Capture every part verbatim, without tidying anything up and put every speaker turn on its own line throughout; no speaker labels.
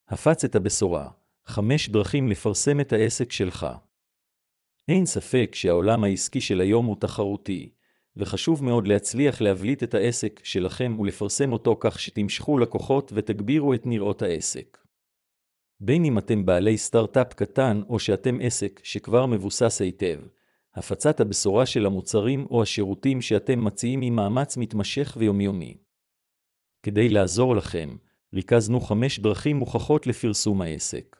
הפץ את הבשורה. חמש דרכים לפרסם את העסק שלך. אין ספק שהעולם העסקי של היום הוא תחרותי, וחשוב מאוד להצליח להבליט את העסק שלכם ולפרסם אותו כך שתמשכו לקוחות ותגבירו את נראות העסק. בין אם אתם בעלי סטארט-אפ קטן או שאתם עסק שכבר מבוסס היטב, הפצת הבשורה של המוצרים או השירותים שאתם מציעים היא מאמץ מתמשך ויומיומי. כדי לעזור לכם, ריכזנו חמש דרכים מוכחות לפרסום העסק.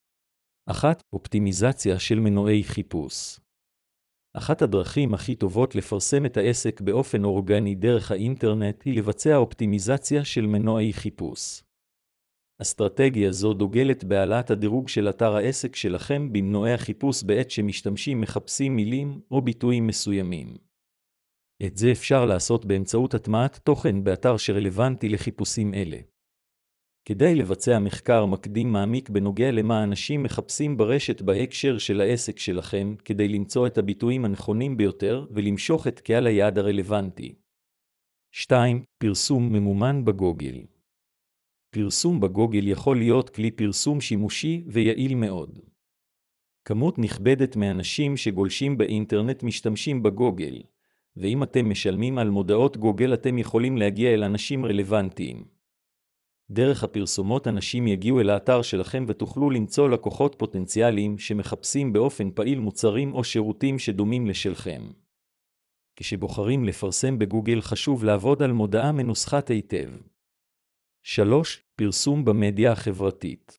אחת, אופטימיזציה של מנועי חיפוש. אחת הדרכים הכי טובות לפרסם את העסק באופן אורגני דרך האינטרנט היא לבצע אופטימיזציה של מנועי חיפוש. אסטרטגיה זו דוגלת בהעלאת הדירוג של אתר העסק שלכם במנועי החיפוש בעת שמשתמשים מחפשים מילים או ביטויים מסוימים. את זה אפשר לעשות באמצעות הטמעת תוכן באתר שרלוונטי לחיפושים אלה. כדי לבצע מחקר מקדים מעמיק בנוגע למה אנשים מחפשים ברשת בהקשר של העסק שלכם, כדי למצוא את הביטויים הנכונים ביותר ולמשוך את קהל היעד הרלוונטי. שתיים. פרסום ממומן בגוגל. פרסום בגוגל יכול להיות כלי פרסום שימושי ויעיל מאוד. כמות נכבדת מאנשים שגולשים באינטרנט משתמשים בגוגל, ואם אתם משלמים על מודעות גוגל אתם יכולים להגיע אל אנשים רלוונטיים. דרך הפרסומות אנשים יגיעו אל האתר שלכם ותוכלו למצוא לקוחות פוטנציאליים שמחפשים באופן פעיל מוצרים או שירותים שדומים לשלכם. כשבוחרים לפרסם בגוגל חשוב לעבוד על מודעה מנוסחת היטב. שלוש. פרסום במדיה החברתית.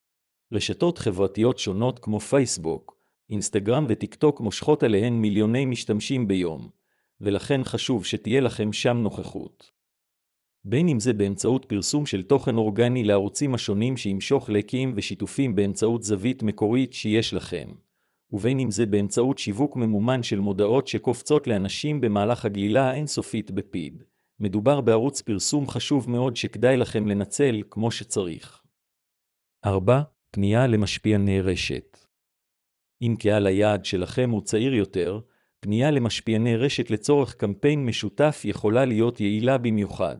רשתות חברתיות שונות כמו פייסבוק, אינסטגרם וטיקטוק מושכות עליהן מיליוני משתמשים ביום, ולכן חשוב שתהיה לכם שם נוכחות. בין אם זה באמצעות פרסום של תוכן אורגני לערוצים השונים שימשוך לייקים ושיתופים באמצעות זווית מקורית שיש לכם, ובין אם זה באמצעות שיווק ממומן של מודעות שקופצות לאנשים במהלך הגלילה האינסופית בפיד. מדובר בערוץ פרסום חשוב מאוד שכדאי לכם לנצל כמו שצריך. ארבע. פנייה למשפיעני רשת. אם קהל היעד שלכם הוא צעיר יותר, פנייה למשפיעני רשת לצורך קמפיין משותף יכולה להיות יעילה במיוחד.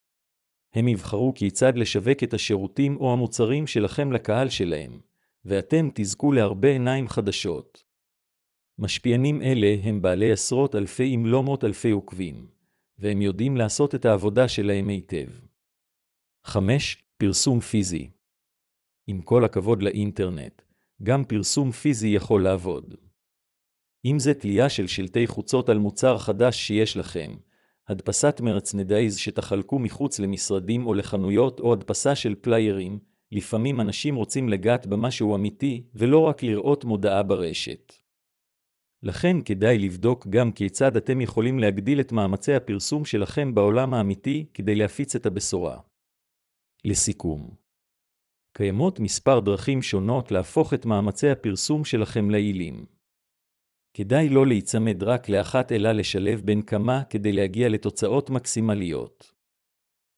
הם יבחרו כיצד לשווק את השירותים או המוצרים שלכם לקהל שלהם, ואתם תזכו להרבה עיניים חדשות. משפיענים אלה הם בעלי עשרות אלפי אם לא מאות אלפי עוקבים, והם יודעים לעשות את העבודה שלהם היטב. חמש. פרסום פיזי. עם כל הכבוד לאינטרנט, גם פרסום פיזי יכול לעבוד. אם זה תלייה של שלטי חוצות על מוצר חדש שיש לכם, הדפסת מרצנדייז שתחלקו מחוץ למשרדים או לחנויות או הדפסה של פליירים, לפעמים אנשים רוצים לגעת במשהו אמיתי ולא רק לראות מודעה ברשת. לכן כדאי לבדוק גם כיצד אתם יכולים להגדיל את מאמצי הפרסום שלכם בעולם האמיתי כדי להפיץ את הבשורה. לסיכום, קיימות מספר דרכים שונות להפוך את מאמצי הפרסום שלכם ליעילים. כדאי לא להיצמד רק לאחת אלא לשלב בין כמה כדי להגיע לתוצאות מקסימליות.